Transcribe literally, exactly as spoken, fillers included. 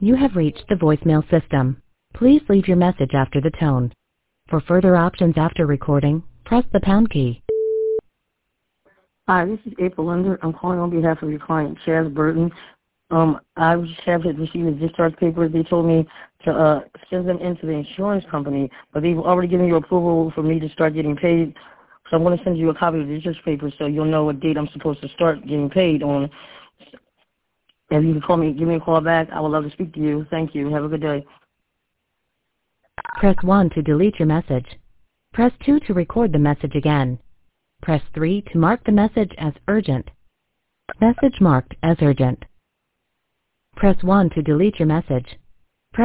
You have reached the voicemail system. Please leave your message after the tone. For further options after recording, press the pound key. Hi, this is April Linder. I'm calling on behalf of your client, Chaz Burton. Um, I just have received his discharge papers. They told me to uh, send them into the insurance company, but they've already given you approval for me to start getting paid. So I'm going to send you a copy of the discharge papers so you'll know what date I'm supposed to start getting paid on. If you can call me, give me a call back, I would love to speak to you. Thank you. Have a good day. Press one to delete your message. Press two to record the message again. Press three to mark the message as urgent. Message marked as urgent. Press one to delete your message.